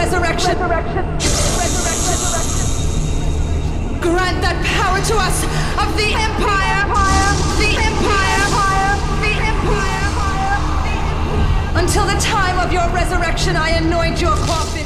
resurrection. Grant that power to us of the Empire. The Empire. The Empire. Until the time of your resurrection, I anoint your coffin.